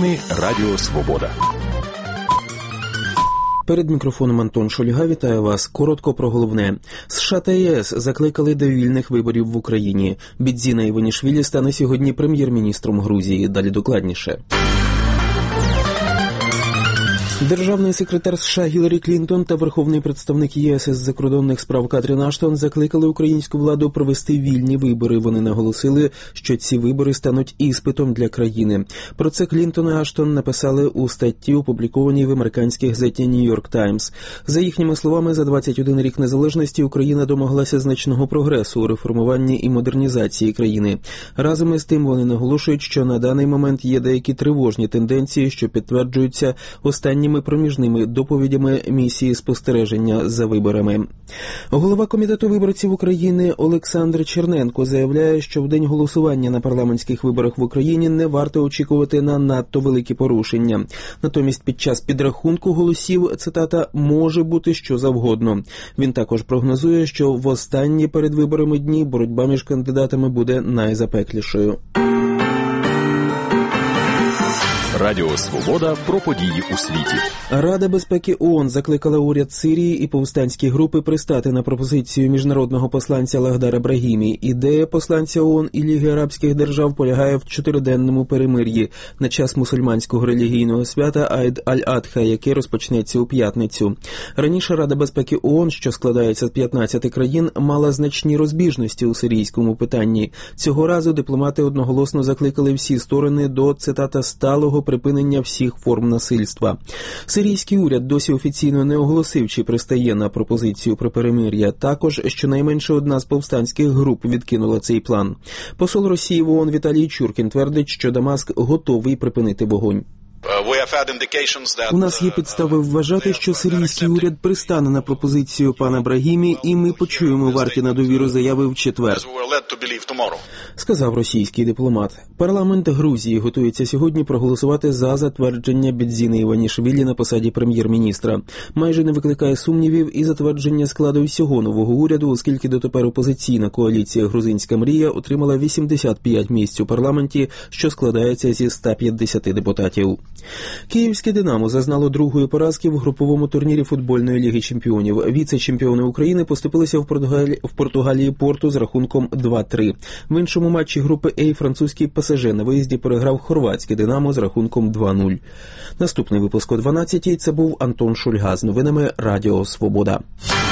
Новини Радіо Свобода. Перед мікрофоном Антон Шульга вітаю вас. Коротко про головне. США та ЄС закликали до вільних виборів в Україні. Бідзіна Іванішвілі стане сьогодні прем'єр-міністром Грузії. Далі докладніше. Державний секретар США Гіларі Клінтон та верховний представник ЄС із закордонних справ Катрін Аштон закликали українську владу провести вільні вибори. Вони наголосили, що ці вибори стануть іспитом для країни. Про це Клінтон і Аштон написали у статті, опублікованій в американській газеті «Нью-Йорк Таймс». За їхніми словами, за 21 рік незалежності Україна домоглася значного прогресу у реформуванні і модернізації країни. Разом із тим вони наголошують, що на даний момент є деякі тривожні тенденції, що підтверджуються останніми проміжними доповідями місії спостереження за виборами. Голова Комітету виборців України Олександр Черненко заявляє, що в день голосування на парламентських виборах в Україні не варто очікувати на надто великі порушення. Натомість під час підрахунку голосів, цитата, «може бути що завгодно». Він також прогнозує, що в останні перед виборами дні боротьба між кандидатами буде найзапеклішою. Радіо Свобода про події у світі. Рада безпеки ООН закликала уряд Сирії і повстанські групи пристати на пропозицію міжнародного посланця Лагhdара Брахімі. Ідея посланця ООН і Ліги Арабських держав полягає в 4-денному перемир'ї на час мусульманського релігійного свята Айд Аль-Адха, яке розпочнеться у п'ятницю. Раніше Рада безпеки ООН, що складається з 15 країн, мала значні розбіжності у сирійському питанні. Цього разу дипломати одноголосно закликали всі сторони до, цитата, «сталого припинення всіх форм насильства». Сирійський уряд досі офіційно не оголосив, чи пристає на пропозицію про перемир'я. Також щонайменше одна з повстанських груп відкинула цей план. Посол Росії в ООН Віталій Чуркін твердить, що Дамаск готовий припинити вогонь. У нас є підстави вважати, що сирійський уряд пристане на пропозицію пана Брахімі, і ми почуємо варті на довіру заяви в четвер, сказав російський дипломат. Парламент Грузії готується сьогодні проголосувати за затвердження Бідзіни Іванішвілі на посаді прем'єр-міністра. Майже не викликає сумнівів і затвердження складу всього нового уряду, оскільки дотепер опозиційна коаліція «Грузинська мрія» отримала 85 місць у парламенті, що складається зі 150 депутатів. Київське «Динамо» зазнало другої поразки в груповому турнірі футбольної Ліги чемпіонів. Віце-чемпіони України поступилися в Португалії Порту з рахунком 2-3. В іншому матчі групи «А» французький ПСЖ на виїзді переграв хорватське «Динамо» з рахунком 2-0. Наступний випуск о 12-й. Це був Антон Шульга з новинами Радіо Свобода.